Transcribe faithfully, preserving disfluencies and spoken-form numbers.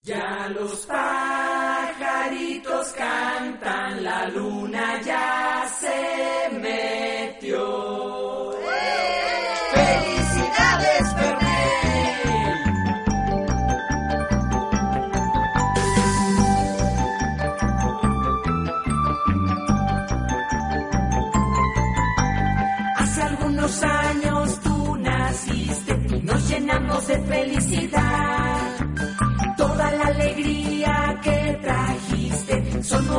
Ya los pajaritos cantan, la luna ya se metió. ¡Felicidades, Fermín! Hace algunos años tú naciste y nos llenamos de felicidad. Toda la alegría que trajiste son